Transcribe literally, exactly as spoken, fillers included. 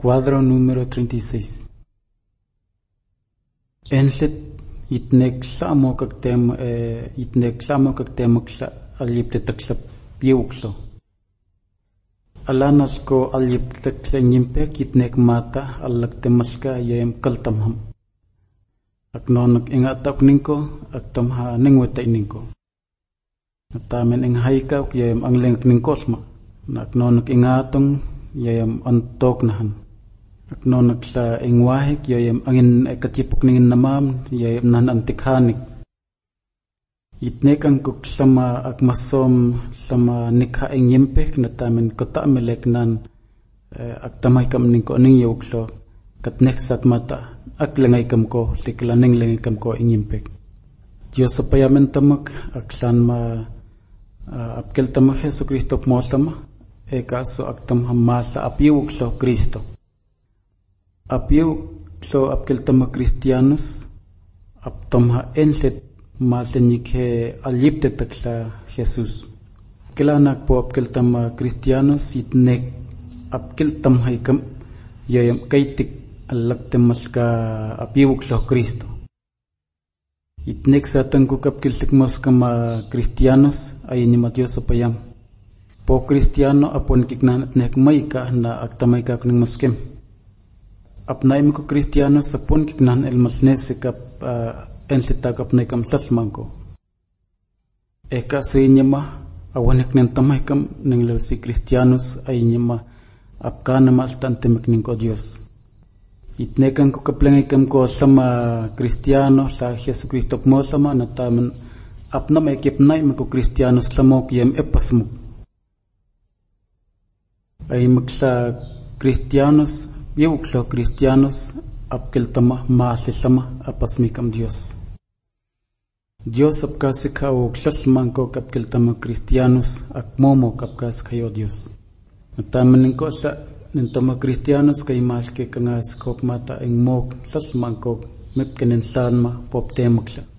Cuadro número treinta y seis. Enset itnexamo kaktem itnexamo kaktemoksa aliptetaksa piuxo. Alanasko alipteksa nyimpek itnekmata alaktemasca yem kaltamham. Aknonak ingatak ninko aktamha ningwetay ninko. Natamen ing haika yem angleng ningkosma. Naknonak ingatong yem antoknahan. Aknonak sa ingwahik yem angin katipok ningin namam yem nan antikhanik. Itnek ang kuk sama akmasom sama nikha ing yimpek natamen kota melek nan aktamay kam ningko ning yokso katnek sat mata aklengay kam ko liklaneng lengay kam ko ing yimpek. Diyos sa payamen tamak aksan ma apkel tamak Jesu Kristo mosama e kaso aktam hamasa apiuk so Kristo. Apiuk so apkel tamak Kristianos aptam ha enset masenyikhe alipte taksa Jesus. Kilanak po apkel tamak Kristianos itnek apkel tam haikam yayam kaitik alaktemas ka apiuk so Kristo. Itnek sa tangkuk apkel sikmos kama Kristianos ay ni Dios sa payam. Po Kristiano apon kiknan at nekmay ka na aktamay ka kuning maskem. Apnay mo ko Kristiano sa pon kiknan el masnese kap uh, ensitag apnay kam sasmangko. Eka sa inyama awanek ng tamay kam ng si Kristianos ay inyama apka na maastantimek ning ko Dios. Itnekan ko kaplangay kam ko sama Kristiano sa Jesu Kristo mo sama nataman apna may kipnay mo ko Kristianos samok yem epasmuk. Ay magsa Kristianos, yuklo Kristianos, apkel tama maasisama apasmikam Dios. Dios apkasika o ksasman ko kapkel tama Kristianos, akmomo kapkas kayo Dios. Nataman ko sa nintama Kristianos kay mas ke kangas kop mata ing mok sasman ko mipkenin sanma poptemaksa.